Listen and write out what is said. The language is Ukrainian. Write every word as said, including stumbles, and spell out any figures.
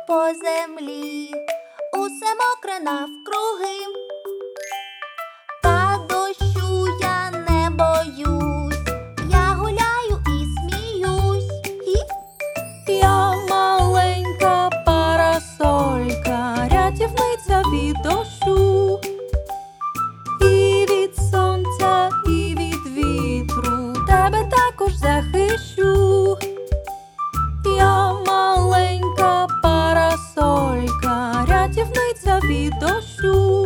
по землі, усе мокре навкруги. Та дощу я не боюсь, я гуляю і сміюсь. Хі. Я маленька парасолька, рятівниця від дощу. І від сонця, і від вітру тебе також захищу. Я маленька парасолька, рятівниця від дощу.